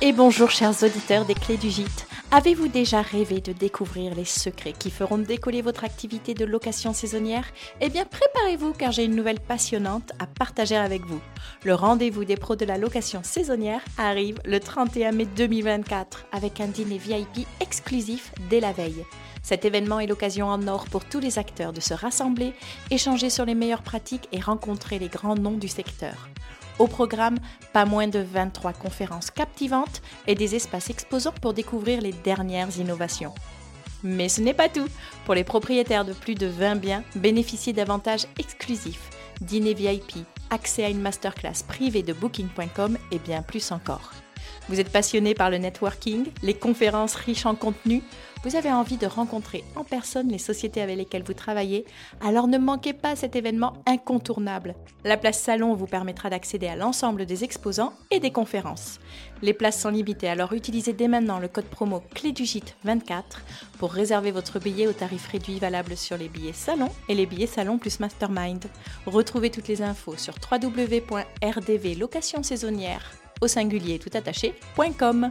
Et bonjour chers auditeurs des Clés du Gîte. Avez-vous déjà rêvé de découvrir les secrets qui feront décoller votre activité de location saisonnière ? Eh bien préparez-vous car j'ai une nouvelle passionnante à partager avec vous. Le rendez-vous des pros de la location saisonnière arrive le 31 mai 2024 avec un dîner VIP exclusif dès la veille. Cet événement est l'occasion en or pour tous les acteurs de se rassembler, échanger sur les meilleures pratiques et rencontrer les grands noms du secteur. Au programme, pas moins de 23 conférences captivantes et des espaces exposants pour découvrir les dernières innovations. Mais ce n'est pas tout. Pour les propriétaires de plus de 20 biens, bénéficiez d'avantages exclusifs, dîner VIP, accès à une masterclass privée de Booking.com et bien plus encore. Vous êtes passionné par le networking, les conférences riches en contenu, vous avez envie de rencontrer en personne les sociétés avec lesquelles vous travaillez, alors ne manquez pas cet événement incontournable. La place salon vous permettra d'accéder à l'ensemble des exposants et des conférences. Les places sont limitées, alors utilisez dès maintenant le code promo CLÉDUGITE24 pour réserver votre billet au tarif réduit valable sur les billets salon et les billets salon plus mastermind. Retrouvez toutes les infos sur www.rdvlocationsaisonnière au singulier tout attaché.com.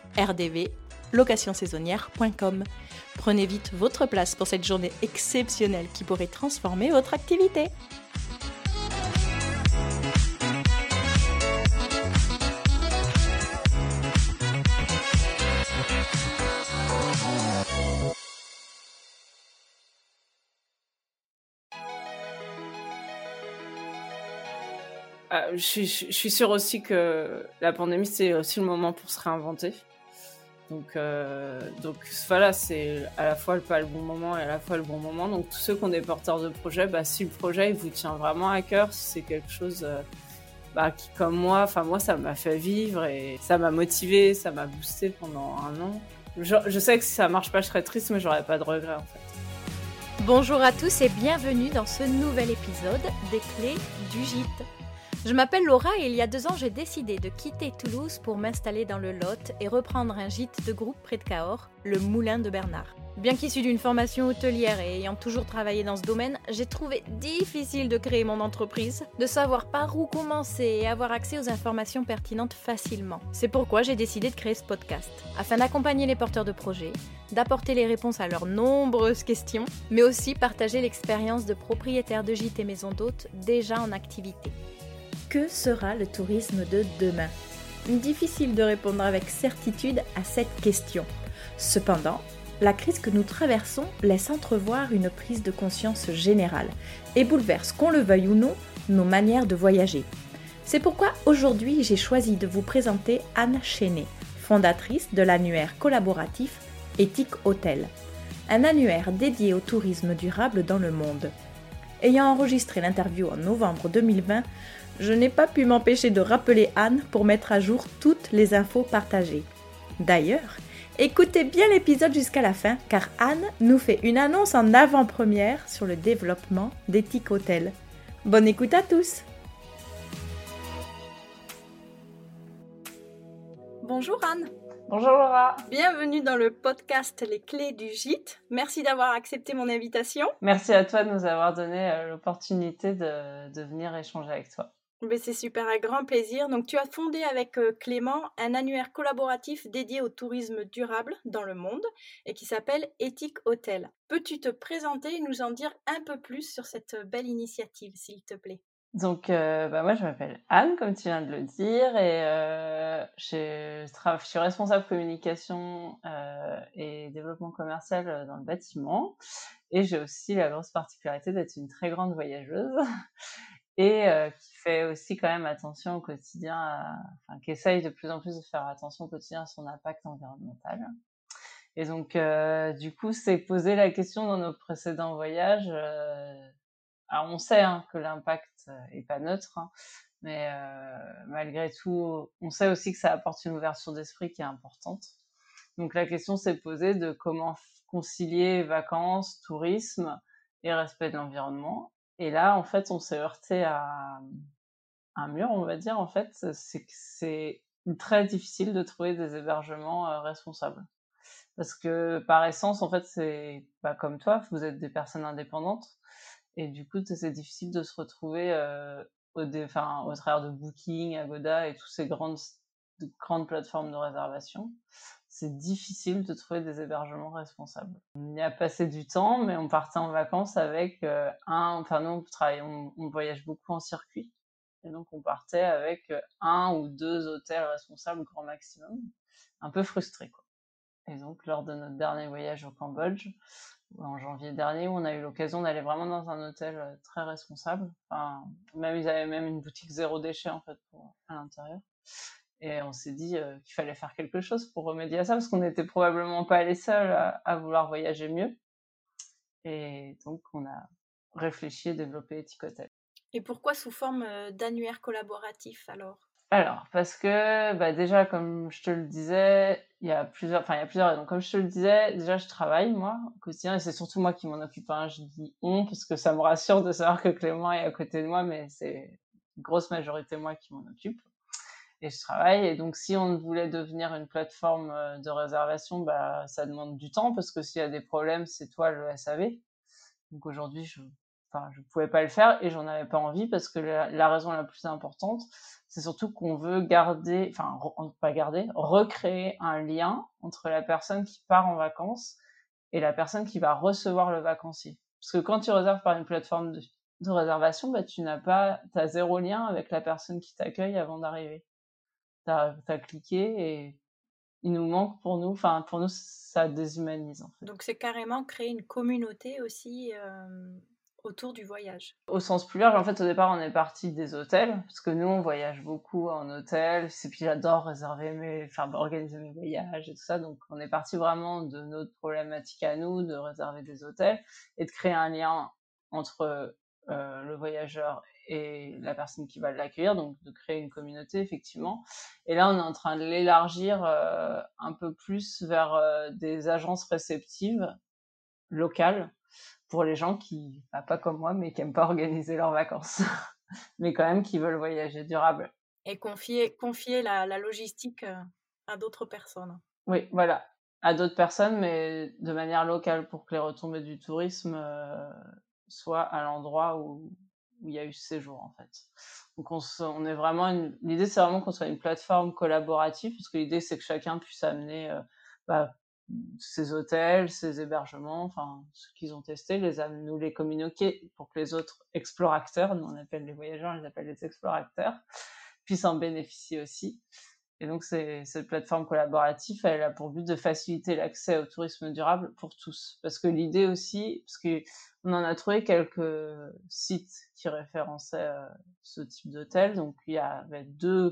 rdvlocationsaisonnière.com. Prenez vite votre place pour cette journée exceptionnelle qui pourrait transformer votre activité. Je suis sûre aussi que la pandémie, c'est aussi le moment pour se réinventer. Donc voilà, c'est à la fois pas le bon moment et à la fois le bon moment. Donc tous ceux qui ont des porteurs de projets, si le projet il vous tient vraiment à cœur, si c'est quelque chose qui, comme moi, ça m'a fait vivre et ça m'a motivée, ça m'a boostée pendant un an. Je sais que si ça marche pas, je serais triste, mais j'aurais pas de regrets en fait. Bonjour à tous et bienvenue dans ce nouvel épisode des Clés du Gîte. Je m'appelle Laura et il y a 2 ans, j'ai décidé de quitter Toulouse pour m'installer dans le Lot et reprendre un gîte de groupe près de Cahors, le Moulin de Bernard. Bien qu'issue d'une formation hôtelière et ayant toujours travaillé dans ce domaine, j'ai trouvé difficile de créer mon entreprise, de savoir par où commencer et avoir accès aux informations pertinentes facilement. C'est pourquoi j'ai décidé de créer ce podcast, afin d'accompagner les porteurs de projets, d'apporter les réponses à leurs nombreuses questions, mais aussi partager l'expérience de propriétaires de gîtes et maisons d'hôtes déjà en activité. Que sera le tourisme de demain ? Difficile de répondre avec certitude à cette question. Cependant, la crise que nous traversons laisse entrevoir une prise de conscience générale et bouleverse, qu'on le veuille ou non, nos manières de voyager. C'est pourquoi aujourd'hui j'ai choisi de vous présenter Anne Chenet, fondatrice de l'annuaire collaboratif Éthique Hôtel, un annuaire dédié au tourisme durable dans le monde. Ayant enregistré l'interview en novembre 2020, je n'ai pas pu m'empêcher de rappeler Anne pour mettre à jour toutes les infos partagées. D'ailleurs, écoutez bien l'épisode jusqu'à la fin car Anne nous fait une annonce en avant-première sur le développement d'Éthique Hôtel. Bonne écoute à tous! Bonjour Anne! Bonjour Laura! Bienvenue dans le podcast Les Clés du Gîte. Merci d'avoir accepté mon invitation. Merci à toi de nous avoir donné l'opportunité de venir échanger avec toi. Mais c'est super, un grand plaisir. Donc, tu as fondé avec Clément un annuaire collaboratif dédié au tourisme durable dans le monde et qui s'appelle Éthique Hôtel. Peux-tu te présenter et nous en dire un peu plus sur cette belle initiative, s'il te plaît ? Donc, moi, je m'appelle Anne, comme tu viens de le dire, et je suis responsable communication et développement commercial dans le bâtiment. Et j'ai aussi la grosse particularité d'être une très grande voyageuse et qui fait aussi quand même attention au quotidien, qui essaye de plus en plus de faire attention au quotidien à son impact environnemental. Et donc, du coup, c'est poser la question dans nos précédents voyages. Alors, on sait que l'impact est pas neutre, mais malgré tout, on sait aussi que ça apporte une ouverture d'esprit qui est importante. Donc, la question s'est posée de comment concilier vacances, tourisme et respect de l'environnement. Et là, en fait, on s'est heurté à un mur, on va dire. En fait, c'est que c'est très difficile de trouver des hébergements responsables. Parce que par essence, en fait, c'est comme toi, vous êtes des personnes indépendantes. Et du coup, c'est difficile de se retrouver au travers de Booking, Agoda et tous ces grandes de grandes plateformes de réservation, c'est difficile de trouver des hébergements responsables. On y a passé du temps, mais on partait en vacances avec nous on voyage beaucoup en circuit, et donc on partait avec 1 ou 2 hôtels responsables grand maximum, un peu frustrés, quoi. Et donc lors de notre dernier voyage au Cambodge, en janvier dernier, où on a eu l'occasion d'aller vraiment dans un hôtel très responsable. Enfin, même ils avaient même une boutique zéro déchet en fait à l'intérieur. Et on s'est dit qu'il fallait faire quelque chose pour remédier à ça, parce qu'on n'était probablement pas les seuls à vouloir voyager mieux. Et donc on a réfléchi et développé Ethic Hotel. Et pourquoi sous forme d'annuaire collaboratif alors? Alors, parce que déjà, comme je te le disais, il y a plusieurs raisons. Comme je te le disais, déjà, je travaille, moi, au quotidien, et c'est surtout moi qui m'en occupe, hein. Je dis «on» parce que ça me rassure de savoir que Clément est à côté de moi, mais c'est une grosse majorité moi qui m'en occupe, et je travaille. Et donc si on voulait devenir une plateforme, de réservation, ça demande du temps, parce que s'il y a des problèmes, c'est toi le SAV. Donc aujourd'hui, je pouvais pas le faire, et j'en avais pas envie, parce que la raison la plus importante, c'est surtout qu'on veut recréer un lien entre la personne qui part en vacances et la personne qui va recevoir le vacancier. Parce que quand tu réserves par une plateforme de réservation, t'as zéro lien avec la personne qui t'accueille avant d'arriver. T'as cliqué, et il nous manque, pour nous, ça déshumanise, en fait. Donc c'est carrément créer une communauté aussi autour du voyage. Au sens plus large, en fait, au départ, on est parti des hôtels, parce que nous, on voyage beaucoup en hôtel, et puis j'adore organiser mes voyages et tout ça, donc on est parti vraiment de notre problématique à nous, de réserver des hôtels, et de créer un lien entre le voyageur et la personne qui va l'accueillir, donc de créer une communauté, effectivement. Et là, on est en train de l'élargir un peu plus vers des agences réceptives locales, pour les gens qui, pas comme moi, mais qui aiment pas organiser leurs vacances, mais quand même qui veulent voyager durable. Et confier la logistique à d'autres personnes. Oui, voilà, à d'autres personnes, mais de manière locale, pour que les retombées du tourisme soient à l'endroit où il y a eu ce séjour, en fait. Donc on est vraiment l'idée, c'est vraiment qu'on soit une plateforme collaborative, parce que l'idée, c'est que chacun puisse amener ses hôtels, ses hébergements, ceux qu'ils ont testés, nous les communiquer, pour que les autres explorateurs, nous on appelle les voyageurs, on les appelle les explorateurs, puissent en bénéficier aussi. Et donc cette plateforme collaborative, elle a pour but de faciliter l'accès au tourisme durable pour tous. Parce que l'idée aussi, parce qu'on en a trouvé quelques sites qui référençaient ce type d'hôtel. Donc il y avait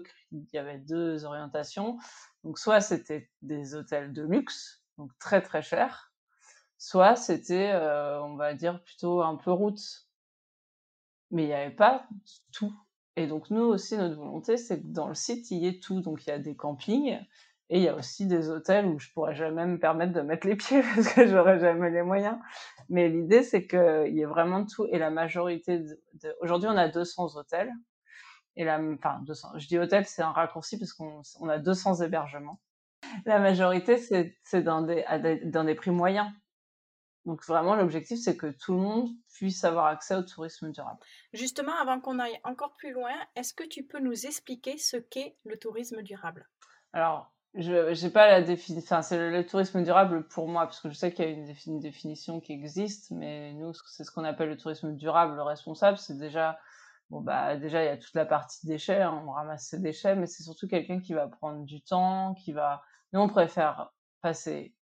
deux orientations. Donc soit c'était des hôtels de luxe, donc très très chers, soit c'était, on va dire, plutôt un peu roots. Mais il n'y avait pas tout. Et donc nous aussi, notre volonté, c'est que dans le site, il y ait tout. Donc il y a des campings, et il y a aussi des hôtels où je pourrais jamais me permettre de mettre les pieds parce que j'aurais jamais les moyens. Mais l'idée, c'est qu'il y ait vraiment tout. Et la majorité aujourd'hui, on a 200 hôtels. Et 200. Je dis hôtel, c'est un raccourci parce qu'on a 200 hébergements. La majorité, c'est dans des prix moyens. Donc vraiment, l'objectif, c'est que tout le monde puisse avoir accès au tourisme durable. Justement, avant qu'on aille encore plus loin, est-ce que tu peux nous expliquer ce qu'est le tourisme durable? Alors, je j'ai pas la définition. C'est le tourisme durable pour moi, parce que je sais qu'il y a une définition qui existe, mais nous, c'est ce qu'on appelle le tourisme durable responsable. C'est déjà, déjà, il y a toute la partie déchets, hein, on ramasse ses déchets, mais c'est surtout quelqu'un qui va prendre du temps, nous, on préfère passer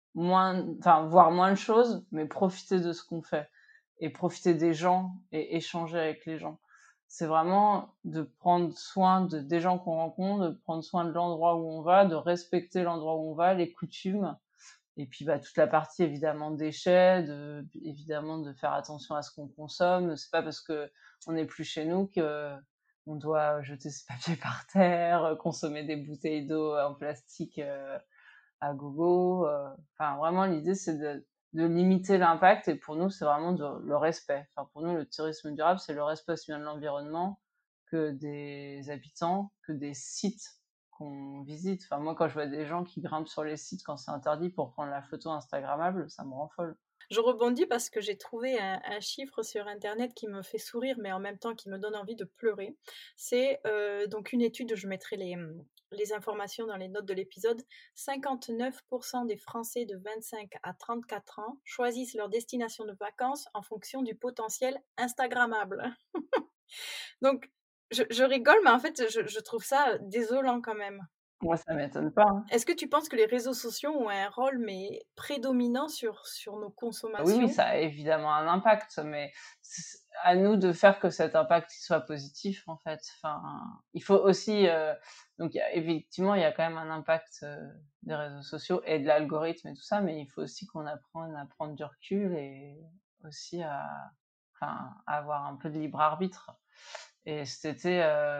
voir moins de choses, mais profiter de ce qu'on fait, et profiter des gens, et échanger avec les gens. C'est vraiment de prendre soin des gens qu'on rencontre, de prendre soin de l'endroit où on va, de respecter l'endroit où on va, les coutumes, et puis toute la partie évidemment déchets, évidemment de faire attention à ce qu'on consomme. C'est pas parce que on n'est plus chez nous que on doit jeter ses papiers par terre, consommer des bouteilles d'eau en plastique à gogo. Vraiment, l'idée, c'est de limiter l'impact, et pour nous, c'est vraiment le respect. Pour nous, le tourisme durable, c'est le respect aussi bien de l'environnement que des habitants, que des sites qu'on visite. Moi, quand je vois des gens qui grimpent sur les sites quand c'est interdit pour prendre la photo instagrammable, ça me rend folle. Je rebondis parce que j'ai trouvé un chiffre sur internet qui me fait sourire, mais en même temps qui me donne envie de pleurer. C'est, donc une étude, je mettrai les informations dans les notes de l'épisode. 59 des Français de 25 à 34 ans choisissent leur destination de vacances en fonction du potentiel instagrammable. Donc je rigole, mais en fait, je trouve ça désolant quand même. Moi, ça m'étonne pas, hein. Est-ce que tu penses que les réseaux sociaux ont un rôle, mais prédominant sur nos Oui, oui, consommations? ça a évidemment un impact, mais c'est à nous de faire que cet impact il soit positif, en fait. Enfin, il faut aussi, donc il y a quand même un impact, des réseaux sociaux et de l'algorithme et tout ça, mais il faut aussi qu'on apprenne à prendre du recul et aussi à avoir un peu de libre arbitre. Et cet été,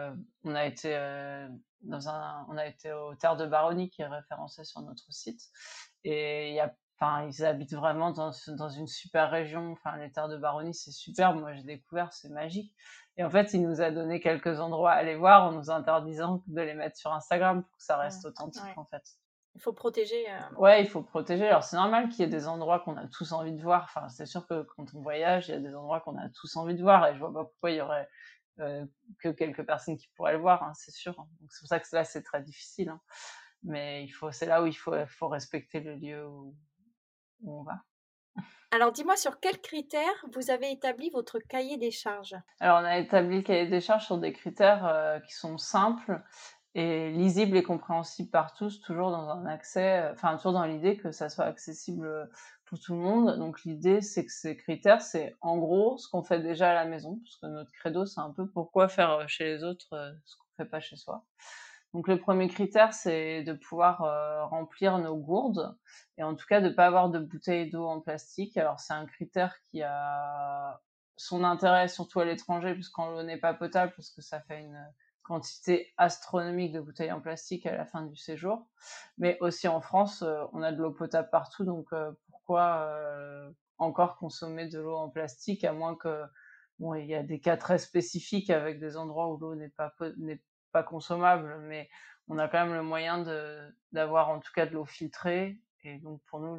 on a été aux Terres de Baronnie qui est référencé sur notre site et ils habitent vraiment dans une super région. Enfin, les Terres de Baronnie, c'est superbe. Moi, j'ai découvert, c'est magique. Et en fait, il nous a donné quelques endroits à aller voir en nous interdisant de les mettre sur Instagram pour que ça reste authentique, Ouais. en fait. Il faut protéger, Ouais, il faut protéger. Alors, c'est normal qu'il y ait des endroits qu'on a tous envie de voir. Enfin, c'est sûr que quand on voyage, il y a des endroits qu'on a tous envie de voir et je vois pas pourquoi il y aurait que quelques personnes qui pourraient le voir, hein, c'est sûr. Donc c'est pour ça que là c'est très difficile, hein. Mais c'est là où faut respecter le lieu où on va. alors dis-moi sur quels critères vous avez établi votre cahier des charges? Alors on a établi le cahier des charges sur des critères qui sont simples et lisibles et compréhensibles par tous, toujours dans un accès, enfin toujours dans l'idée que ça soit accessible pour tout le monde. Donc l'idée c'est que ces critères, c'est en gros ce qu'on fait déjà à la maison, parce que notre credo c'est un peu pourquoi faire chez les autres ce qu'on fait pas chez soi. Donc le premier critère, c'est de pouvoir remplir nos gourdes et en tout cas de pas avoir de bouteilles d'eau en plastique. Alors c'est un critère qui a son intérêt surtout à l'étranger, puisqu'on l'eau n'est pas potable, parce que ça fait une quantité astronomique de bouteilles en plastique à la fin du séjour. Mais aussi en France, on a de l'eau potable partout, donc pourquoi encore consommer de l'eau en plastique, à moins que bon, il y a des cas très spécifiques avec des endroits où l'eau n'est pas consommable, mais on a quand même le moyen d'avoir en tout cas de l'eau filtrée. Et donc pour nous,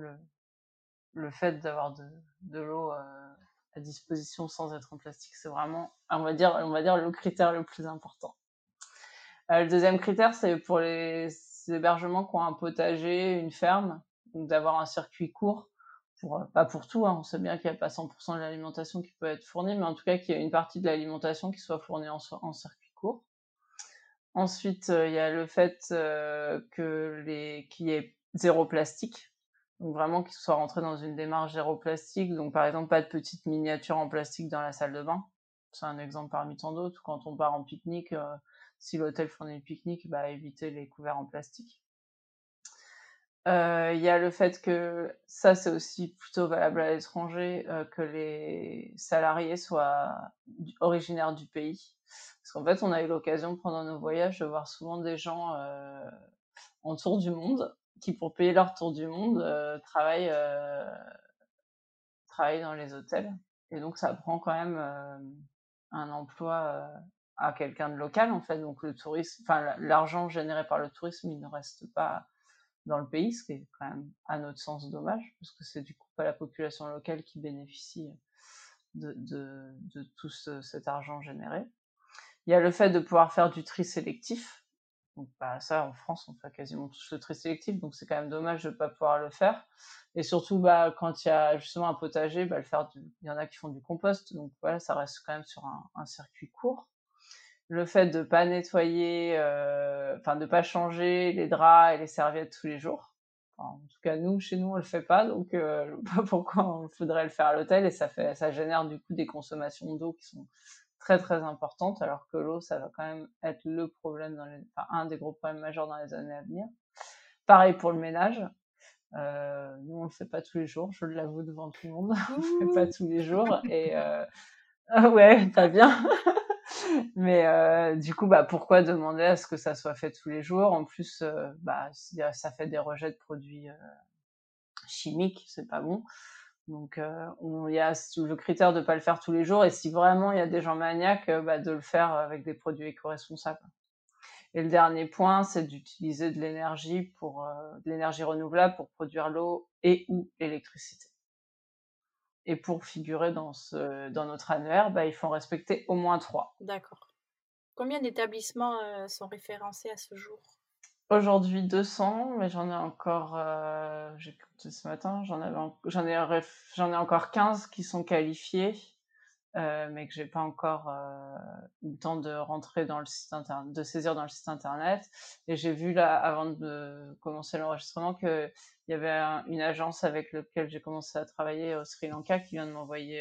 le fait d'avoir de l'eau à disposition sans être en plastique, c'est vraiment, on va dire le critère le plus important. Le deuxième critère, c'est pour les hébergements qui ont un potager, une ferme, donc d'avoir un circuit court, pas pour tout, hein, on sait bien qu'il n'y a pas 100% de l'alimentation qui peut être fournie, mais en tout cas qu'il y a une partie de l'alimentation qui soit fournie en circuit court. Ensuite, il y a le fait qu'il y ait zéro plastique, donc vraiment qu'il soit rentré dans une démarche zéro plastique. Donc par exemple, pas de petites miniatures en plastique dans la salle de bain. C'est un exemple parmi tant d'autres. Quand on part en pique-nique, si l'hôtel fournit le pique-nique, bah éviter les couverts en plastique. Il y a le fait que ça, c'est aussi plutôt valable à l'étranger, que les salariés soient originaires du pays. Parce qu'en fait, on a eu l'occasion pendant nos voyages de voir souvent des gens en tour du monde qui, pour payer leur tour du monde, travaillent dans les hôtels. Et donc, ça prend quand même un emploi à quelqu'un de local, en fait. Donc, le tourisme, enfin, l'argent généré par le tourisme, il ne reste pas dans le pays, ce qui est quand même, à notre sens, dommage, parce que c'est du coup pas la population locale qui bénéficie de tout cet argent généré. Il y a le fait de pouvoir faire du tri sélectif. Donc bah, ça, en France, on fait quasiment tous le tri sélectif, donc c'est quand même dommage de ne pas pouvoir le faire. Et surtout, bah, quand il y a justement un potager, bah, il y en a qui font du compost, donc voilà, ça reste quand même sur un circuit court. Le fait de pas nettoyer, de pas changer les draps et les serviettes tous les jours. Enfin, en tout cas, chez nous, on le fait pas, donc je vois pas pourquoi on faudrait le faire à l'hôtel, et ça génère du coup des consommations d'eau qui sont très très importantes, alors que l'eau, ça va quand même être le problème un des gros problèmes majeurs dans les années à venir. Pareil pour le ménage. Nous, on le fait pas tous les jours, je l'avoue devant tout le monde. On le fait pas tous les jours et ouais, pas bien. Mais du coup, bah, pourquoi demander à ce que ça soit fait tous les jours? En plus, bah, ça fait des rejets de produits chimiques, c'est pas bon. Donc, il y a le critère de pas le faire tous les jours, et si vraiment il y a des gens maniaques, bah, de le faire avec des produits éco-responsables. Et le dernier point, c'est d'utiliser de l'énergie renouvelable pour produire l'eau et ou l'électricité. Et pour figurer dans notre annuaire, bah, ils font respecter au moins 3. D'accord. Combien d'établissements sont référencés à ce jour? Aujourd'hui 200, mais j'en ai encore, j'ai compté ce matin, j'en ai encore 15 qui sont qualifiés, mais que j'ai pas encore, eu le temps de rentrer dans le site interne de saisir dans le site internet. Et j'ai vu là, avant de commencer l'enregistrement, qu'il y avait une agence avec laquelle j'ai commencé à travailler au Sri Lanka qui vient de m'envoyer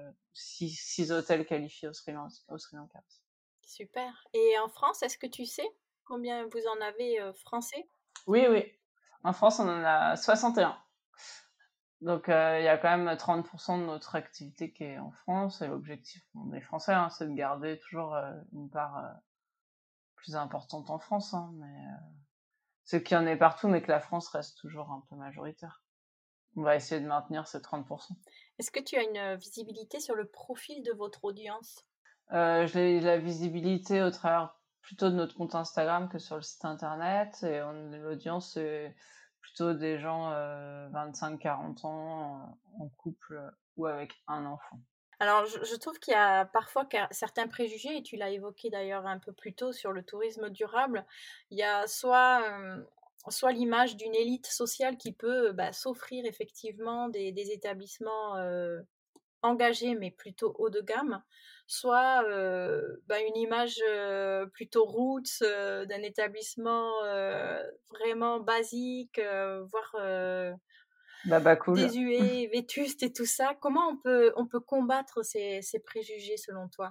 6 hôtels qualifiés au Sri Lanka. Super. Et en France, est-ce que tu sais combien vous en avez français? Oui, oui. En France, on en a 61. Donc, il y a quand même 30% de notre activité qui est en France, et l'objectif, on est français, hein, c'est de garder toujours une part plus importante en France, hein, mais c'est qu'il y en ait partout, mais que la France reste toujours un peu majoritaire. On va essayer de maintenir ces 30%. Est-ce que tu as une visibilité sur le profil de votre audience? J'ai la visibilité au travers plutôt de notre compte Instagram que sur le site internet, et l'audience, c'est plutôt des gens 25-40 ans, en couple ou avec un enfant. Alors, je trouve qu'il y a parfois certains préjugés, et tu l'as évoqué d'ailleurs un peu plus tôt sur le tourisme durable. Il y a soit l'image d'une élite sociale qui peut bah, s'offrir effectivement des établissements engagés, mais plutôt haut de gamme, soit bah, une image plutôt roots d'un établissement vraiment basique, voire Bah, cool. désuet, vétuste et tout ça. Comment on peut combattre ces préjugés selon toi?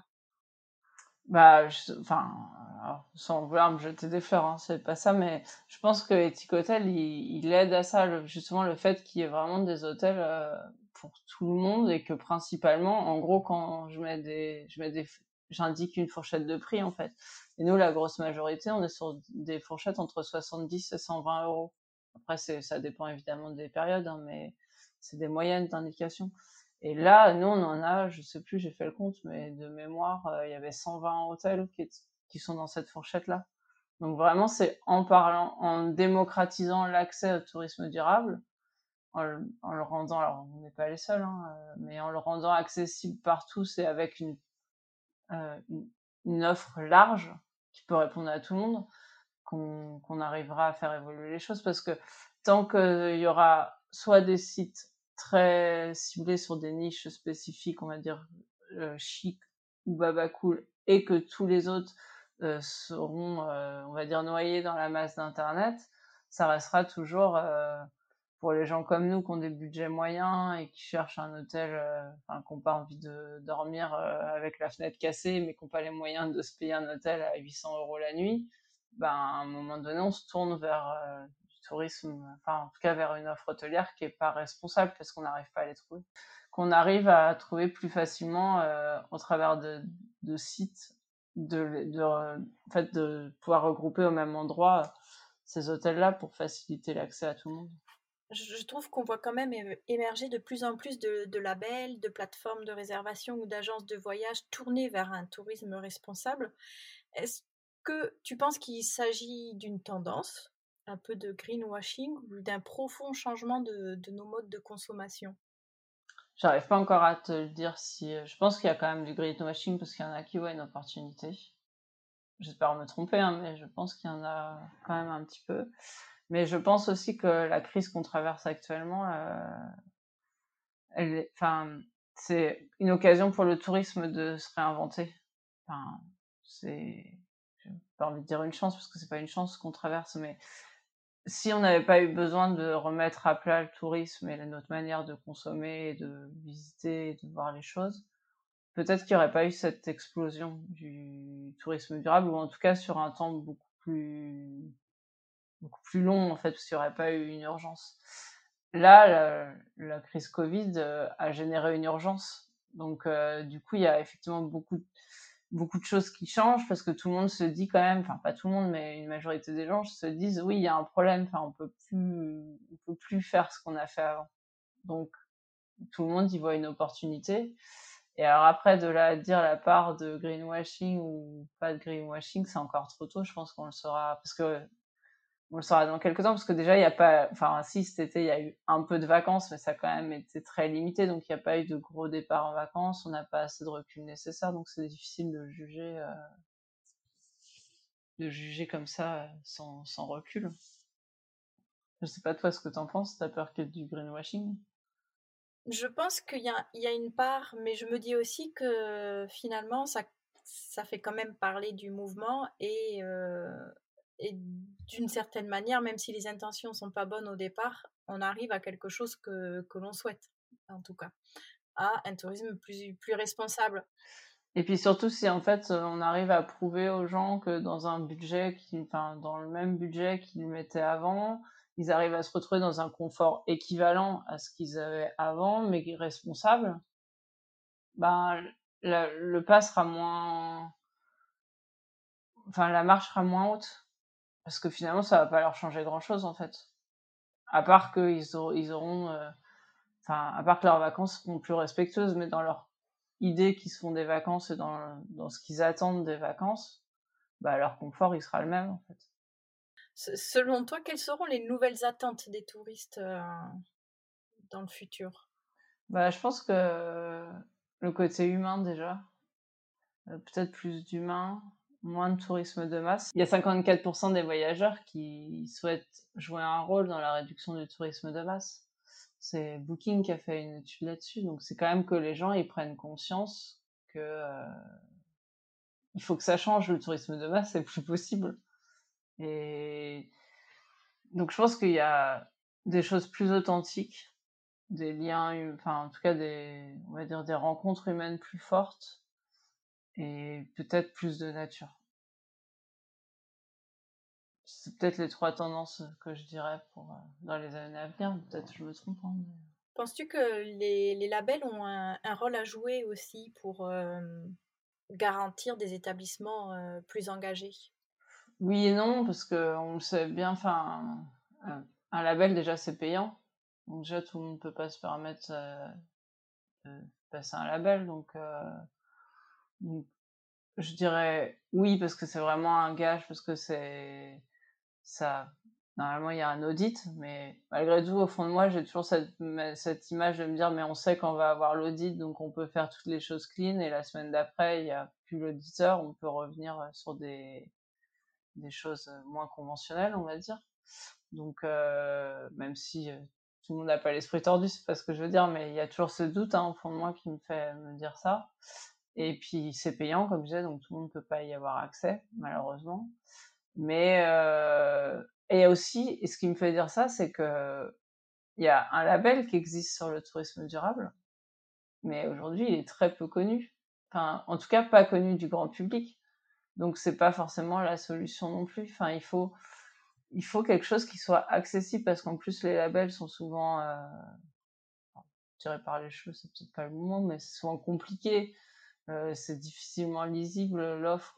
Bah, enfin, alors, sans vouloir me jeter des fleurs, hein, c'est pas ça, mais je pense que Ethic Hotel, il aide à ça, justement, le fait qu'il y ait vraiment des hôtels pour tout le monde, et que principalement, en gros, quand j'indique une fourchette de prix, en fait. Et nous, la grosse majorité, on est sur des fourchettes entre 70 et 120 euros. Après, ça dépend évidemment des périodes, hein, mais c'est des moyennes d'indication. Et là, nous, on en a, je sais plus, j'ai fait le compte, mais de mémoire, il y avait 120 hôtels qui sont dans cette fourchette-là. Donc vraiment, c'est en démocratisant l'accès au tourisme durable, en le rendant, alors on n'est pas les seuls, hein, mais en le rendant accessible par tous, et avec euh, une, une offre large qui peut répondre à tout le monde, qu'on arrivera à faire évoluer les choses. Parce que tant qu'il y aura soit des sites très ciblés sur des niches spécifiques, on va dire chic ou baba cool, et que tous les autres seront, on va dire, noyés dans la masse d'internet, ça restera toujours pour les gens comme nous qui ont des budgets moyens et qui cherchent un hôtel, enfin, qui n'ont pas envie de dormir avec la fenêtre cassée, mais qui n'ont pas les moyens de se payer un hôtel à 800 € la nuit. Ben, à un moment donné, on se tourne vers du tourisme, enfin, en tout cas, vers une offre hôtelière qui est pas responsable, parce qu'on n'arrive pas à les trouver. Qu'on arrive à trouver plus facilement au travers de sites, en fait, de pouvoir regrouper au même endroit ces hôtels-là pour faciliter l'accès à tout le monde. Je trouve qu'on voit quand même émerger de plus en plus de labels, de plateformes de réservation ou d'agences de voyage tournées vers un tourisme responsable. Est-ce que tu penses qu'il s'agit d'une tendance, un peu de greenwashing, ou d'un profond changement de nos modes de consommation? J'arrive pas encore à te le dire si. Je pense qu'il y a quand même du greenwashing, parce qu'il y en a qui voient une opportunité. J'espère me tromper, hein, mais je pense qu'il y en a quand même un petit peu. Mais je pense aussi que la crise qu'on traverse actuellement, enfin, c'est une occasion pour le tourisme de se réinventer. Enfin, c'est, j'ai pas envie de dire une chance, parce que c'est pas une chance qu'on traverse, mais si on n'avait pas eu besoin de remettre à plat le tourisme et notre manière de consommer et de visiter et de voir les choses, peut-être qu'il n'y aurait pas eu cette explosion du tourisme durable, ou en tout cas sur un temps beaucoup plus long, en fait, parce qu'il n'y aurait pas eu une urgence. Là, la crise Covid a généré une urgence. Donc, du coup, il y a effectivement beaucoup de choses qui changent, parce que tout le monde se dit quand même, enfin pas tout le monde, mais une majorité des gens se disent oui, il y a un problème, enfin on peut plus faire ce qu'on a fait avant. Donc tout le monde y voit une opportunité. Et alors après, de là à dire la part de greenwashing ou pas de greenwashing, c'est encore trop tôt. Je pense qu'on le saura, parce que On le saura dans quelques temps parce que déjà, il n'y a pas. Enfin, si cet été, il y a eu un peu de vacances, mais ça a quand même été très limité. Donc, il n'y a pas eu de gros départs en vacances. On n'a pas assez de recul nécessaire. Donc, c'est difficile de juger comme ça sans recul. Je sais pas toi ce que t'en penses. T'as peur qu'il y ait du greenwashing? Je pense qu'il y a une part, mais je me dis aussi que finalement, ça fait quand même parler du mouvement et d'une certaine manière, même si les intentions sont pas bonnes au départ, on arrive à quelque chose que l'on souhaite, en tout cas, à un tourisme plus responsable. Et puis surtout si en fait on arrive à prouver aux gens que dans le même budget qu'ils mettaient avant, ils arrivent à se retrouver dans un confort équivalent à ce qu'ils avaient avant, mais responsable, ben le pas sera moins, enfin la marche sera moins haute, parce que finalement ça va pas leur changer grand chose en fait, à part ils auront, à part que leurs vacances seront plus respectueuses, mais dans leur idée qu'ils se font des vacances et dans ce qu'ils attendent des vacances, bah, leur confort, il sera le même, en fait. Selon toi, quelles seront les nouvelles attentes des touristes dans le futur? Bah, je pense que le côté humain, déjà, peut-être plus d'humain, moins de tourisme de masse. Il y a 54% des voyageurs qui souhaitent jouer un rôle dans la réduction du tourisme de masse. C'est Booking qui a fait une étude là-dessus, donc c'est quand même que les gens, ils prennent conscience que, il faut que ça change, le tourisme de masse, c'est plus possible. Et donc je pense qu'il y a des choses plus authentiques, des liens, en tout cas on va dire des rencontres humaines plus fortes et peut-être plus de nature. C'est peut-être les trois tendances que je dirais dans les années à venir. Peut-être je me trompe, hein, mais... Penses-tu que les labels ont un rôle à jouer aussi pour garantir des établissements plus engagés? Oui et non, parce que on le sait bien, un label déjà c'est payant. Donc déjà tout le monde peut pas se permettre de passer un label. Donc je dirais oui parce que c'est vraiment un gage, parce que ça, normalement il y a un audit, mais malgré tout au fond de moi j'ai toujours cette image de me dire mais on sait qu'on va avoir l'audit, donc on peut faire toutes les choses clean, et la semaine d'après il y a plus l'auditeur, on peut revenir sur des choses moins conventionnelles, on va dire. Donc même si tout le monde n'a pas l'esprit tordu, c'est pas ce que je veux dire, mais il y a toujours ce doute, hein, au fond de moi qui me fait me dire ça. Et puis c'est payant, comme je disais, donc tout le monde ne peut pas y avoir accès, malheureusement. Mais et aussi, et ce qui me fait dire ça, c'est que il y a un label qui existe sur le tourisme durable, mais aujourd'hui il est très peu connu. Enfin, en tout cas, pas connu du grand public. Donc c'est pas forcément la solution non plus. Enfin, il faut quelque chose qui soit accessible, parce qu'en plus les labels sont souvent tirés par les cheveux, c'est peut-être pas le moment, mais c'est souvent compliqué. C'est difficilement lisible l'offre.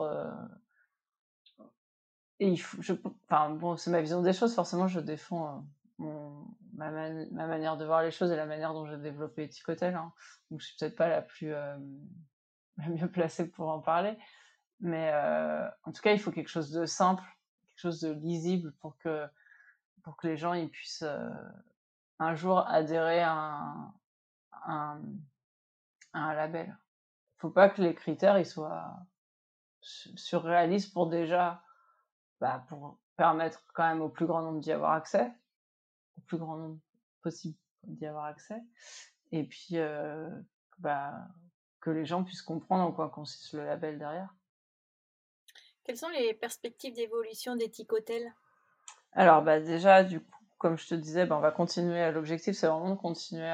Et enfin bon, c'est ma vision des choses. Forcément, je défends ma manière de voir les choses et la manière dont j'ai développé Ethic Hotel, hein. Donc je suis peut-être pas la mieux placée pour en parler. Mais en tout cas, il faut quelque chose de simple, quelque chose de lisible pour que les gens ils puissent un jour adhérer un, à un label. Faut pas que les critères ils soient surréalistes pour déjà, pour permettre quand même au plus grand nombre d'y avoir accès, au plus grand nombre possible d'y avoir accès, et puis bah, que les gens puissent comprendre en quoi consiste le label derrière. Quelles sont les perspectives d'évolution d'Ethic Hotel? Alors déjà, du coup, comme je te disais, on va continuer. L'objectif, c'est vraiment de continuer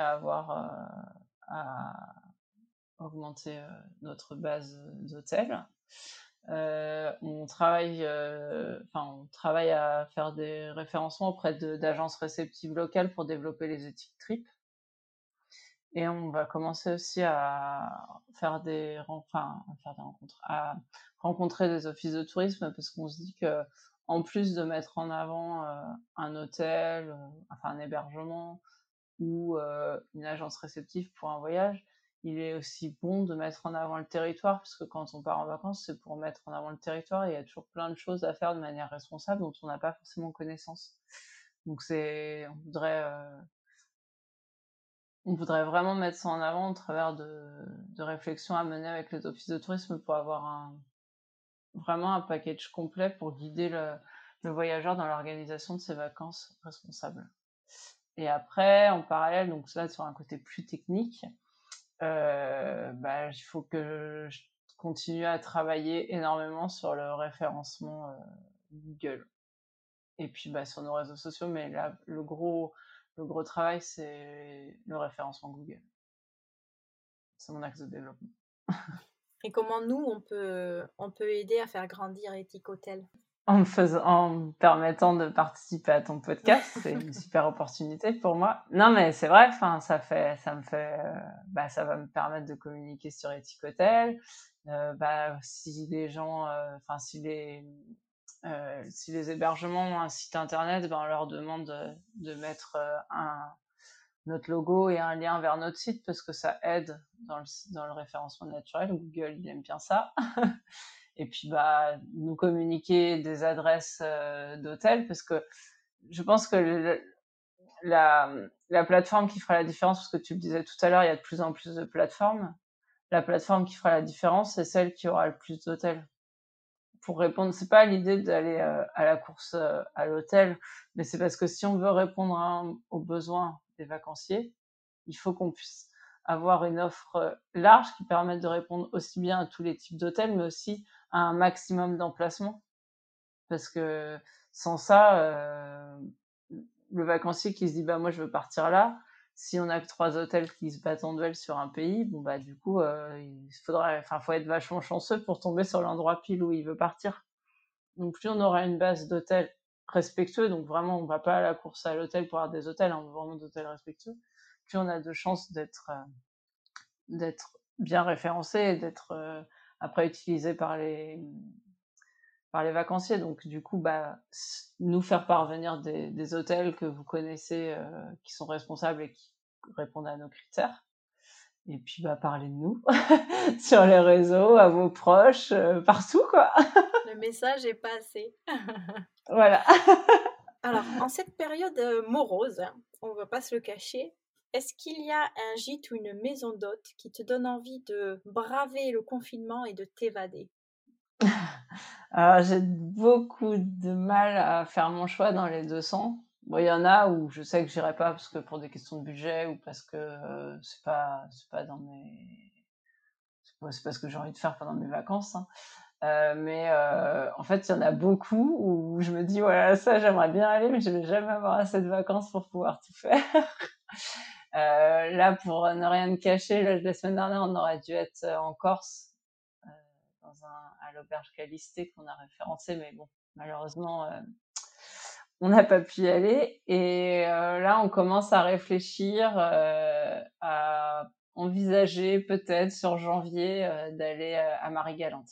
à augmenter notre base d'hôtels. On travaille à faire des référencements auprès d'agences réceptives locales pour développer les éthiques trip. Et on va commencer aussi à faire des rencontres, à rencontrer des offices de tourisme, parce qu'on se dit que en plus de mettre en avant un hôtel, un hébergement ou une agence réceptive pour un voyage, il est aussi bon de mettre en avant le territoire, parce que quand on part en vacances, c'est pour mettre en avant le territoire, et il y a toujours plein de choses à faire de manière responsable dont on n'a pas forcément connaissance. Donc on voudrait vraiment mettre ça en avant au travers de réflexions à mener avec les offices de tourisme pour avoir vraiment un package complet pour guider le voyageur dans l'organisation de ses vacances responsables. Et après, en parallèle, donc là sur un côté plus technique, il faut que je continue à travailler énormément sur le référencement Google. Et puis sur nos réseaux sociaux, mais là, le gros travail, c'est le référencement Google. C'est mon axe de développement. Et comment nous, on peut aider à faire grandir Ethic Hotel? En me permettant de participer à ton podcast, c'est une super opportunité pour moi. Non, mais c'est vrai, enfin, ça va me permettre de communiquer sur Ethic Hotel. Si les gens, si les hébergements ont un site internet, on leur demande de mettre notre logo et un lien vers notre site, parce que ça aide dans le référencement naturel. Google, il aime bien ça. Et puis nous communiquer des adresses d'hôtels, parce que je pense que la plateforme qui fera la différence, parce que tu le disais tout à l'heure, il y a de plus en plus de plateformes. La plateforme qui fera la différence, c'est celle qui aura le plus d'hôtels. Pour répondre, c'est pas l'idée d'aller à la course à l'hôtel, mais c'est parce que si on veut répondre aux besoins des vacanciers, il faut qu'on puisse avoir une offre large qui permette de répondre aussi bien à tous les types d'hôtels, mais aussi à un maximum d'emplacements. Parce que sans ça, le vacancier qui se dit moi je veux partir là, si on a que 3 hôtels qui se battent en duel sur un pays, du coup faut être vachement chanceux pour tomber sur l'endroit pile où il veut partir. Donc plus on aura une base d'hôtels respectueux, donc vraiment on va pas à la course à l'hôtel pour avoir des hôtels, on veut vraiment d'hôtels respectueux, plus on a de chances d'être bien référencé et d'être après utilisé par les vacanciers. Donc du coup, nous faire parvenir des hôtels que vous connaissez, qui sont responsables et qui répondent à nos critères. Et puis parler de nous sur les réseaux, à vos proches, partout quoi. Le message est passé. Voilà. Alors, en cette période morose, on ne va pas se le cacher, est-ce qu'il y a un gîte ou une maison d'hôte qui te donne envie de braver le confinement et de t'évader? Alors, j'ai beaucoup de mal à faire mon choix dans les 200. Bon, il y en a où je sais que j'irai pas parce que pour des questions de budget, ou parce que c'est pas dans c'est pas ce que j'ai envie de faire pendant mes vacances, hein. Mais en fait, il y en a beaucoup où je me dis voilà, ça j'aimerais bien aller, mais je vais jamais avoir assez de vacances pour pouvoir tout faire. Là, pour ne rien me cacher, la semaine dernière, on aurait dû être en Corse, à l'auberge Calisté qu'on a référencé, mais bon, malheureusement, on n'a pas pu y aller. Et là, on commence à réfléchir, à envisager peut-être sur janvier d'aller à Marie-Galante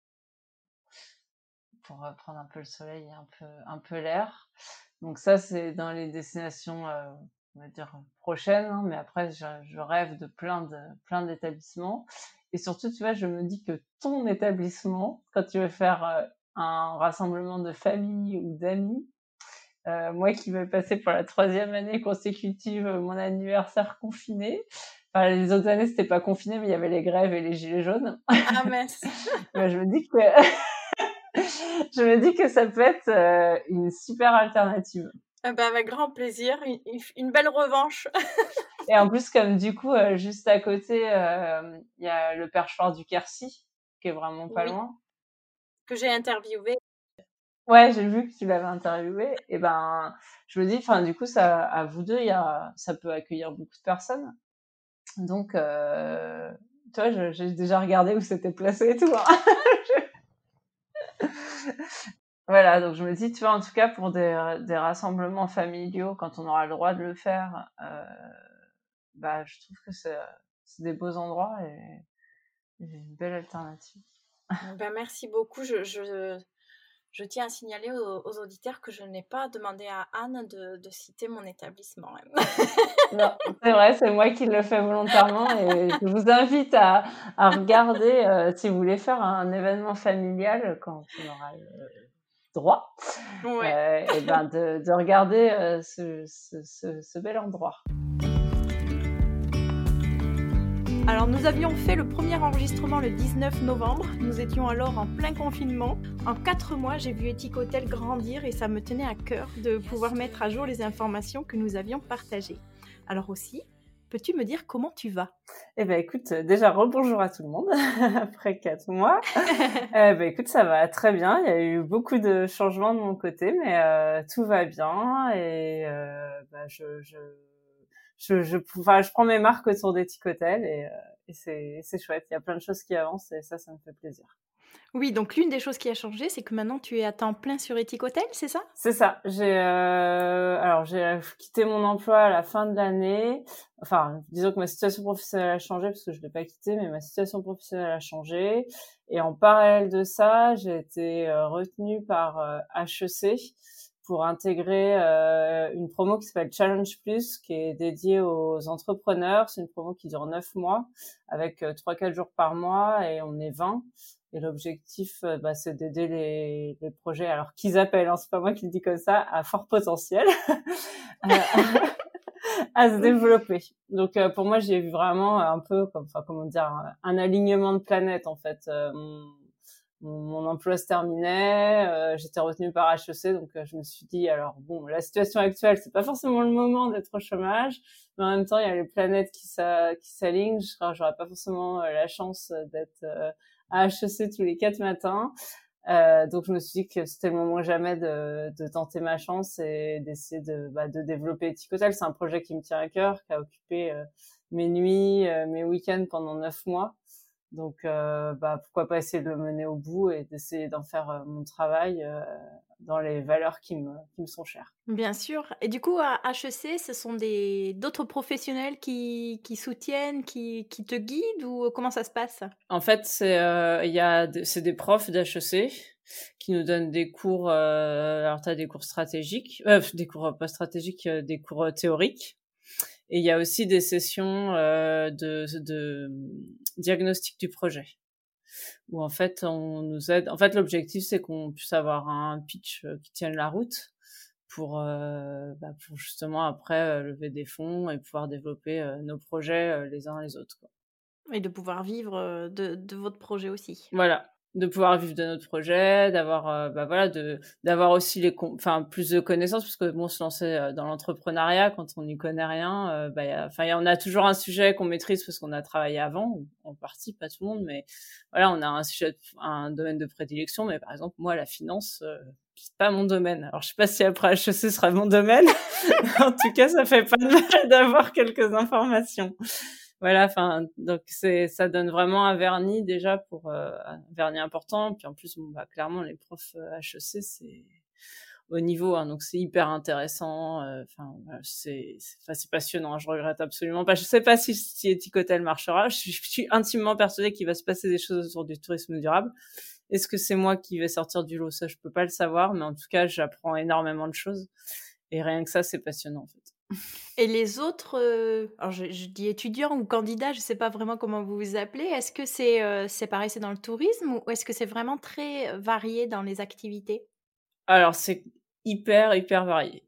pour prendre un peu le soleil et un peu l'air. Donc ça, c'est dans les destinations, on va dire prochaines, hein, mais après, je rêve de plein d'établissements. Et surtout, tu vois, je me dis que ton établissement, quand tu veux faire un rassemblement de famille ou d'amis, moi qui vais passer pour la 3e année consécutive mon anniversaire confiné, enfin, les autres années, c'était pas confiné, mais il y avait les grèves et les gilets jaunes. Ah mince. Je me dis que je me dis que ça peut être une super alternative. Avec grand plaisir, une belle revanche. Et en plus, comme du coup, juste à côté, il y a le perchoir du Quercy, qui est vraiment pas Oui, loin. que j'ai interviewé. Ouais, j'ai vu que tu l'avais interviewé. Et je me dis, enfin, du coup, ça, à vous deux, ça peut accueillir beaucoup de personnes. Donc, tu vois, j'ai déjà regardé où c'était placé et tout, hein. Voilà, donc je me dis, tu vois, en tout cas, pour des rassemblements familiaux, quand on aura le droit de le faire, je trouve que c'est des beaux endroits et une belle alternative. Merci beaucoup. Je tiens à signaler aux auditeurs que je n'ai pas demandé à Anne de citer mon établissement. Non, c'est vrai, c'est moi qui le fais volontairement et je vous invite à regarder, si vous voulez faire un événement familial quand on aura le droit, Ouais. et ben de regarder, ce bel endroit. Alors nous avions fait le premier enregistrement le 19 novembre, nous étions alors en plein confinement. En 4 mois, j'ai vu Ethic Hotel grandir et ça me tenait à cœur de pouvoir mettre à jour les informations que nous avions partagées. Alors aussi, peux-tu me dire comment tu vas ? Eh ben écoute, déjà rebonjour à tout le monde après 4 mois. Écoute, ça va très bien. Il y a eu beaucoup de changements de mon côté, mais tout va bien et je prends mes marques autour d'Ethic Hotel et c'est chouette. Il y a plein de choses qui avancent et ça me fait plaisir. Oui, donc l'une des choses qui a changé, c'est que maintenant tu es à temps plein sur Ethic Hotel, c'est ça ? C'est ça. J'ai quitté mon emploi à la fin de l'année. Enfin, disons que ma situation professionnelle a changé parce que je l'ai pas quitté, mais ma situation professionnelle a changé. Et en parallèle de ça, j'ai été retenue par HEC pour intégrer une promo qui s'appelle Challenge Plus, qui est dédiée aux entrepreneurs. C'est une promo qui dure 9 mois, avec 3-4 jours par mois, et on est 20. Et l'objectif, c'est d'aider les projets, alors qu'ils appellent, hein, c'est pas moi qui le dis comme ça, à fort potentiel, à se développer. Donc pour moi, j'ai vu vraiment un peu comme, enfin comment dire, un alignement de planètes en fait. Mon emploi se terminait, j'étais retenue par HEC, donc je me suis dit alors bon, la situation actuelle, c'est pas forcément le moment d'être au chômage, mais en même temps, il y a les planètes qui s'alignent. J'aurais pas forcément la chance d'être à HEC tous les 4 matins. Donc je me suis dit que c'était le moment jamais de tenter ma chance et d'essayer de développer Ethic Hotel. C'est un projet qui me tient à cœur, qui a occupé mes nuits, mes week-ends pendant 9 mois. Donc pourquoi pas essayer de le mener au bout et d'essayer d'en faire mon travail dans les valeurs qui me sont chères. Bien sûr. Et du coup, à HEC, ce sont d'autres professionnels qui soutiennent, qui te guident ou comment ça se passe ? En fait, c'est des profs d'HEC qui nous donnent des cours. Alors, t'as des cours stratégiques, des cours pas stratégiques, des cours théoriques. Et il y a aussi des sessions de diagnostic du projet, où en fait on nous aide. En fait, l'objectif c'est qu'on puisse avoir un pitch qui tienne la route pour justement après lever des fonds et pouvoir développer nos projets les uns les autres, quoi. Et de pouvoir vivre de votre projet aussi. Voilà, de pouvoir vivre de notre projet, d'avoir d'avoir aussi plus de connaissances, parce que bon, se lancer dans l'entrepreneuriat quand on n'y connaît rien, on a toujours un sujet qu'on maîtrise parce qu'on a travaillé avant, ou en partie, pas tout le monde, mais voilà, on a un domaine de prédilection. Mais par exemple, moi, la finance, c'est pas mon domaine. Alors je sais pas si après HEC sera mon domaine. En tout cas, ça fait pas de mal d'avoir quelques informations. Voilà, enfin, donc ça donne vraiment un vernis déjà un vernis important. Puis en plus, clairement, les profs HEC, c'est au niveau, hein, donc c'est hyper intéressant. C'est passionnant. Je regrette absolument pas. Je sais pas si Ethic Hotel marchera. Je suis intimement persuadée qu'il va se passer des choses autour du tourisme durable. Est-ce que c'est moi qui vais sortir du lot? Ça, je peux pas le savoir, mais en tout cas, j'apprends énormément de choses. Et rien que ça, c'est passionnant, en fait. Et les autres, alors je dis étudiants ou candidats, je sais pas vraiment comment vous vous appelez. Est-ce que c'est pareil, c'est dans le tourisme ou est-ce que c'est vraiment très varié dans les activités ? Alors, c'est hyper, hyper varié.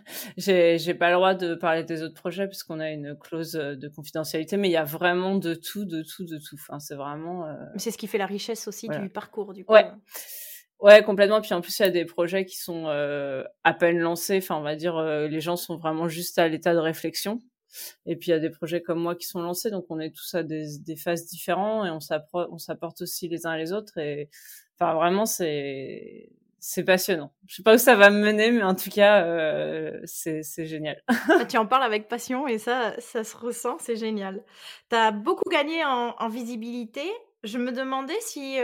J'ai pas le droit de parler des autres projets parce qu'on a une clause de confidentialité, mais il y a vraiment de tout, de tout, de tout. Enfin, c'est vraiment... C'est ce qui fait la richesse aussi du parcours, du coup. Ouais. Ouais, complètement. Puis en plus, il y a des projets qui sont à peine lancés. Enfin, on va dire, les gens sont vraiment juste à l'état de réflexion. Et puis, il y a des projets comme moi qui sont lancés. Donc, on est tous à des phases différentes et on s'apporte aussi les uns les autres. Et enfin, vraiment, c'est passionnant. Je sais pas où ça va me mener, mais en tout cas, c'est génial. Tu en parles avec passion et ça se ressent, c'est génial. Tu as beaucoup gagné en visibilité. Je me demandais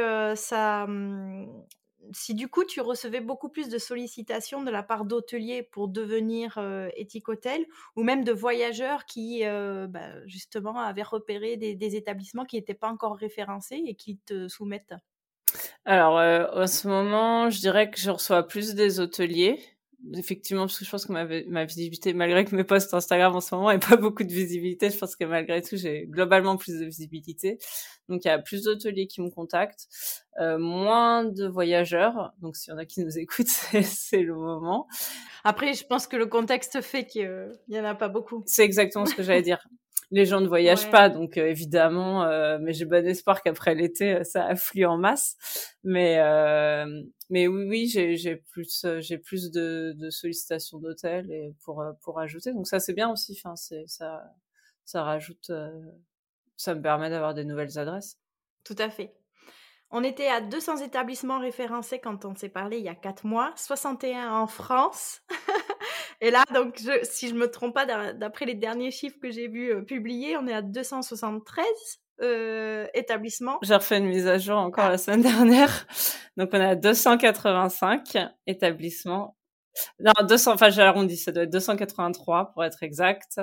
si du coup tu recevais beaucoup plus de sollicitations de la part d'hôteliers pour devenir Ethic Hotel ou même de voyageurs qui justement avaient repéré des établissements qui n'étaient pas encore référencés et qui te soumettent. Alors, en ce moment, je dirais que je reçois plus des hôteliers. Effectivement, parce que je pense que ma visibilité, malgré que mes posts Instagram en ce moment n'aient pas beaucoup de visibilité, je pense que malgré tout, j'ai globalement plus de visibilité. Donc, il y a plus d'hôteliers qui me contactent, moins de voyageurs. Donc, s'il y en a qui nous écoutent, c'est le moment. Après, je pense que le contexte fait qu'il y en a pas beaucoup. C'est exactement ce que j'allais dire. Les gens ne voyagent pas, donc évidemment, mais j'ai bon espoir qu'après l'été, ça afflue en masse. Mais oui, j'ai plus de sollicitations d'hôtels et pour ajouter. Donc ça c'est bien aussi. Enfin, ça rajoute, ça me permet d'avoir des nouvelles adresses. Tout à fait. On était à 200 établissements référencés quand on s'est parlé il y a 4 mois, 61 en France. Et là, donc, si je me trompe pas, d'après les derniers chiffres que j'ai vus publiés, on est à 273 établissements. J'ai refait une mise à jour encore la semaine dernière. Donc, on est à 285 établissements. Non, 200, enfin, j'ai arrondi, ça doit être 283 pour être exact.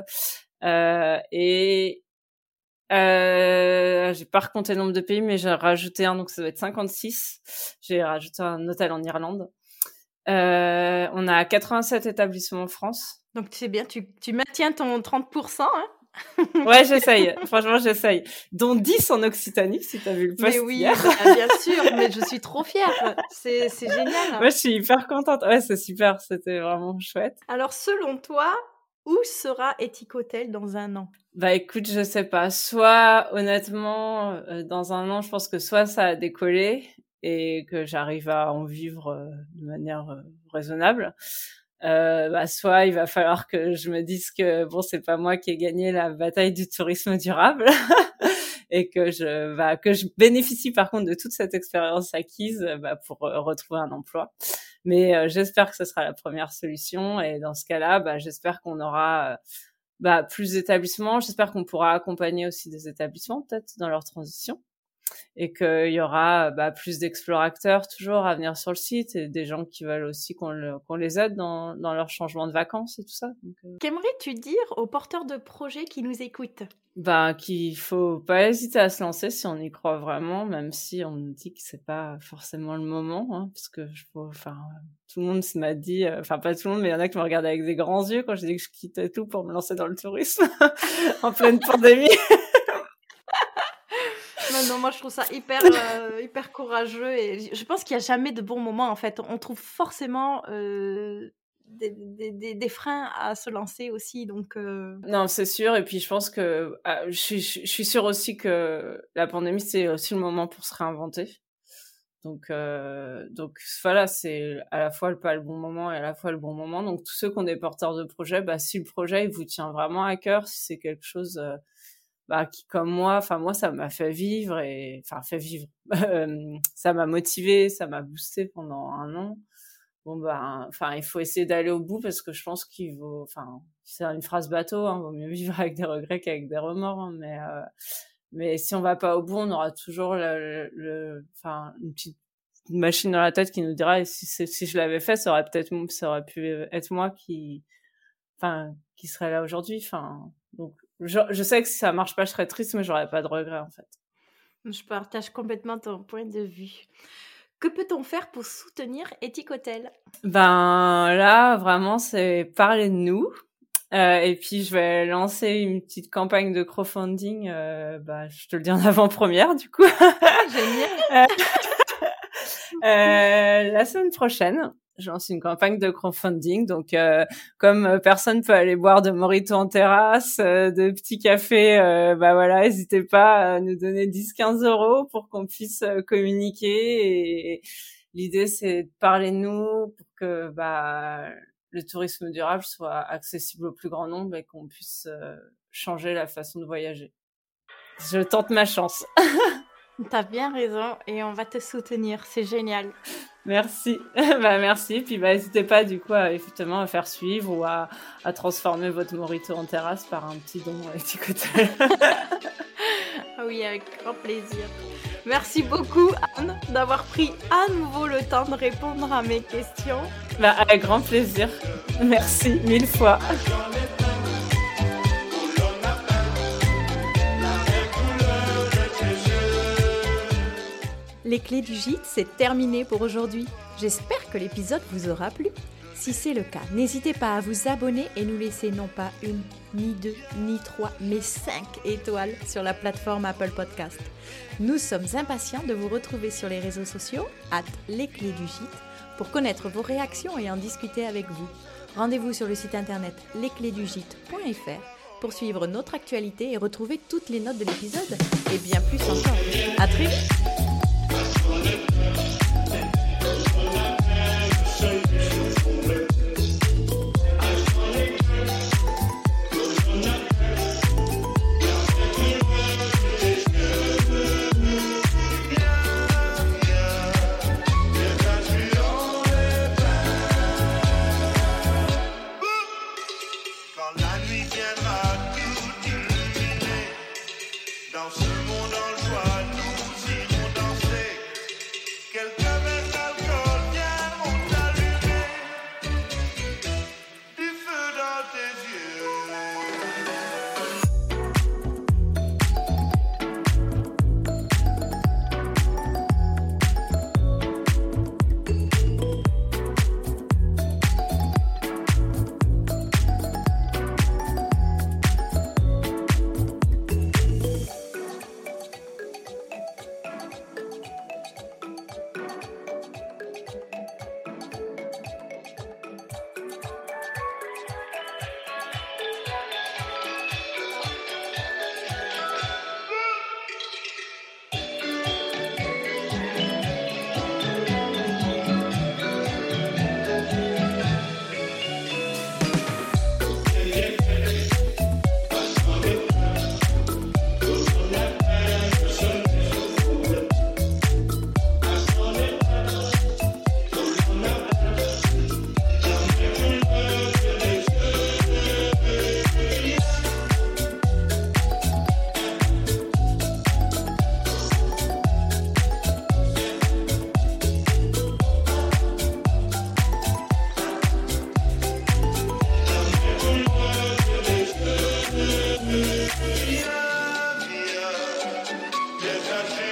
J'ai pas recompté le nombre de pays, mais j'ai rajouté un, donc ça doit être 56. J'ai rajouté un hôtel en Irlande. On a 87 établissements en France. Donc tu sais bien, tu maintiens ton 30%, hein. Ouais, j'essaye. Franchement, j'essaye. Dont 10 en Occitanie, si t'as vu le post. Mais oui, hier. bien sûr, mais je suis trop fière. C'est génial. Moi, je suis hyper contente. Ouais, c'est super. C'était vraiment chouette. Alors, selon toi, où sera Ethic Hotel dans un an? Bah écoute, je sais pas. Soit, honnêtement, dans un an, je pense que soit ça a décollé et que j'arrive à en vivre de manière raisonnable. Soit il va falloir que je me dise que bon, c'est pas moi qui ai gagné la bataille du tourisme durable et que je bénéficie par contre de toute cette expérience acquise pour retrouver un emploi. Mais j'espère que ce sera la première solution et dans ce cas-là, j'espère qu'on aura plus d'établissements. J'espère qu'on pourra accompagner aussi des établissements peut-être dans leur transition et qu'il y aura plus d'explorateurs toujours à venir sur le site et des gens qui veulent aussi qu'on les aide dans leur changement de vacances et tout ça. Donc, Qu'aimerais-tu dire aux porteurs de projets qui nous écoutent? Qu'il faut pas hésiter à se lancer si on y croit vraiment, même si on nous dit que c'est pas forcément le moment, hein, parce que tout le monde m'a dit, pas tout le monde, mais il y en a qui me regardaient avec des grands yeux quand je dis que je quittais tout pour me lancer dans le tourisme en pleine pandémie. Non, moi je trouve ça hyper courageux et je pense qu'il n'y a jamais de bon moment en fait. On trouve forcément des freins à se lancer aussi, donc. Non, c'est sûr. Et puis je pense que je suis sûre aussi que la pandémie c'est aussi le moment pour se réinventer. Donc voilà, c'est à la fois pas le bon moment et à la fois le bon moment. Donc tous ceux qui ont des porteurs de projets, si le projet il vous tient vraiment à cœur, si c'est quelque chose qui comme moi ça m'a fait vivre ça m'a motivé, ça m'a boosté pendant un an. Il faut essayer d'aller au bout parce que je pense c'est une phrase bateau, hein, vaut mieux vivre avec des regrets qu'avec des remords, hein, mais si on va pas au bout, on aura toujours une petite machine dans la tête qui nous dira et si je l'avais fait, ça aurait pu être moi qui serait là aujourd'hui. Donc je sais que si ça marche pas, je serais triste, mais j'aurais pas de regrets en fait. Je partage complètement ton point de vue. Que peut-on faire pour soutenir Ethic Hotel? Là, vraiment, c'est parler de nous. Et puis, je vais lancer une petite campagne de crowdfunding. Je te le dis en avant-première, du coup. Génial. La semaine prochaine, je lance une campagne de crowdfunding. Donc, comme personne peut aller boire de mojito en terrasse, de petits cafés, n'hésitez pas à nous donner 10-15 € pour qu'on puisse communiquer. Et l'idée, c'est de parler de nous pour que le tourisme durable soit accessible au plus grand nombre et qu'on puisse changer la façon de voyager. Je tente ma chance. T'as bien raison et on va te soutenir, c'est génial. Merci. Merci. Puis n'hésitez pas du coup effectivement à faire suivre ou à transformer votre mojito en terrasse par un petit don à Ethic Hotel. Oui, avec grand plaisir. Merci beaucoup Anne d'avoir pris à nouveau le temps de répondre à mes questions. Avec grand plaisir. Merci 1000 fois. Les clés du gîte, c'est terminé pour aujourd'hui. J'espère que l'épisode vous aura plu. Si c'est le cas, n'hésitez pas à vous abonner et nous laisser non pas 1, ni 2, ni 3, mais 5 étoiles sur la plateforme Apple Podcast. Nous sommes impatients de vous retrouver sur les réseaux sociaux, @lesclésdugîte, pour connaître vos réactions et en discuter avec vous. Rendez-vous sur le site internet lesclésdugîte.fr pour suivre notre actualité et retrouver toutes les notes de l'épisode et bien plus encore. À très vite. Dans ce monde en joie, nous irons danser. Quelqu'un met l'alcool, viens, on t'allumer. Du feu dans tes yeux. Viens, viens, viens,